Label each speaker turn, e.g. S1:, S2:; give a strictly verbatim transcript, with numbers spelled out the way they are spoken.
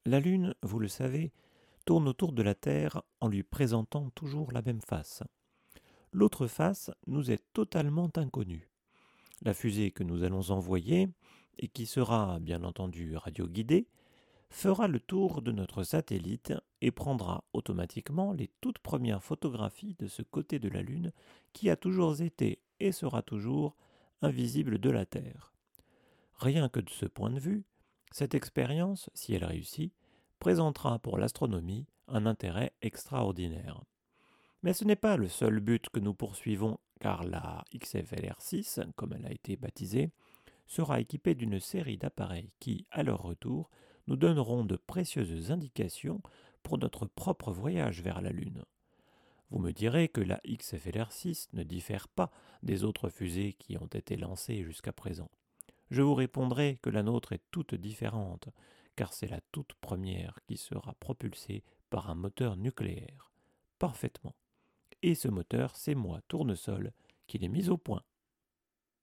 S1: La Lune, vous le savez, tourne autour de la Terre en lui présentant toujours la même face. L'autre face nous est totalement inconnue. La fusée que nous allons envoyer, et qui sera bien entendu radioguidée, fera le tour de notre satellite et prendra automatiquement les toutes premières photographies de ce côté de la Lune qui a toujours été et sera toujours invisible de la Terre. Rien que de ce point de vue, cette expérience, si elle réussit, présentera pour l'astronomie un intérêt extraordinaire. Mais ce n'est pas le seul but que nous poursuivons, car la X F L R six, comme elle a été baptisée, sera équipée d'une série d'appareils qui, à leur retour, nous donneront de précieuses indications pour notre propre voyage vers la Lune. Vous me direz que la X F L R six ne diffère pas des autres fusées qui ont été lancées jusqu'à présent. Je vous répondrai que la nôtre est toute différente, car c'est la toute première qui sera propulsée par un moteur nucléaire. Parfaitement. Et ce moteur, c'est moi, Tournesol, qui l'ai mis au point.